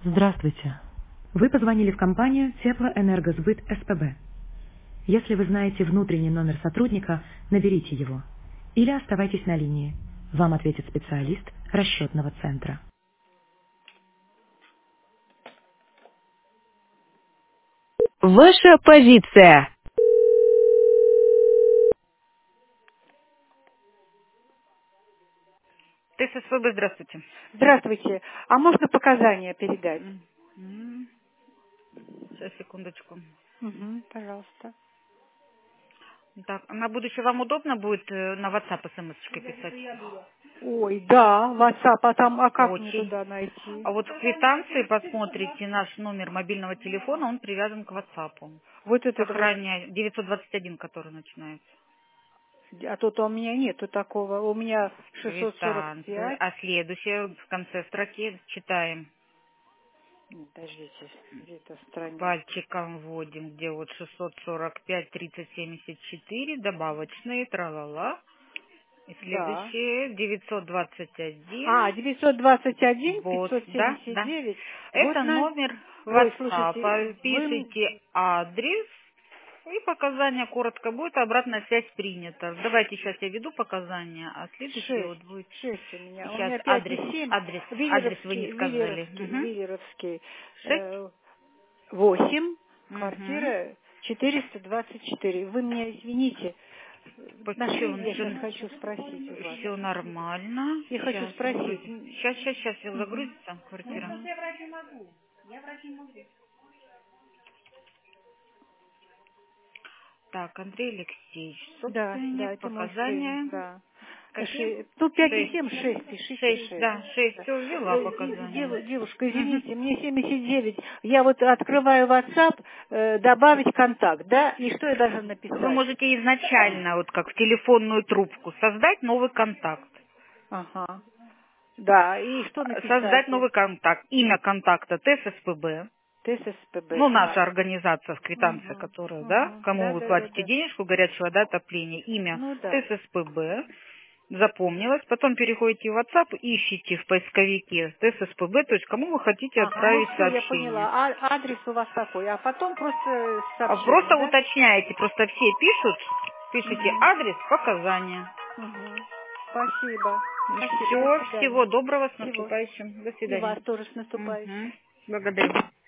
Здравствуйте. Вы позвонили в компанию Теплоэнергосбыт СПБ. Если вы знаете внутренний номер сотрудника, наберите его. Или оставайтесь на линии. Вам ответит специалист расчетного центра. Ваша позиция. ТССПБ, здравствуйте. Здравствуйте. А можно показания передать? Мгм. Сейчас, секундочку. Угу, пожалуйста. Так, на будущее вам удобно будет на WhatsApp смс-очкой писать? Ой, да, WhatsApp, а как мне Очень. туда найти? А вот в квитанции посмотрите наш номер мобильного телефона, он привязан к WhatsApp. Вот этот вот, Сохраняй 921, который начинается. а тут у меня нету такого, у меня Квитанция. 645. А следующее в конце строки читаем. Подождите, где-то страница. Пальчиком вводим, где вот 645, 3074, добавочные, тра-ла-ла. И Да. следующее 921. А, 921, Вот, да, да. 579. Это Вот на... номер Ой, слушайте, WhatsApp. вы... Пишите адрес и показания коротко будет, обратная связь принята. Давайте сейчас я веду показания, а следующее вот будет. 6 у меня. У Сейчас меня 5 и адрес, 7. адрес, адрес вы не Виллеровский, сказали. Виллеровский, Угу. Виллеровский. 6? 8, Угу. квартира 424. Вы меня извините, нашли, Почему? я сейчас хочу спросить у вас. Все нормально. Я хочу Сейчас спросить. грузится. Сейчас Мгм. загрузится квартира. Мгм. Так, Андрей Алексеевич, Да, да, собственник, это мой сын, показания. да. Какие? Ну, 5 и 6. 7, 6, пишите 6, 6. да, 6. Да. Все, ввела показания. Девушка, Мгм. извините, мне 79. Я вот открываю WhatsApp, добавить контакт, да? И что я должна Вы написать? можете изначально, вот как в телефонную трубку, создать новый контакт. Ага. Да, и что Создать написать? новый контакт. Имя контакта ТССПБ. ТССПБ. Ну, наша организация, квитанция, Угу. которая, да, Угу. кому Да, вы да, да, платите да. денежку горячего, да, отопления, имя Ну да. ТССПБ, запомнилось, потом переходите в WhatsApp, ищите в поисковике ТССПБ, то есть кому вы хотите Ага, ну отправить все, я сообщение. поняла. А адрес у вас такой, а потом просто Просто сообщение, да? уточняете, просто все пишут, пишите Угу. адрес, показания. Угу. Спасибо. Спасибо. До Все, всего свидания. доброго, с Всего. наступающим. До И свидания. вас тоже с наступающим. Мгм. Благодарю.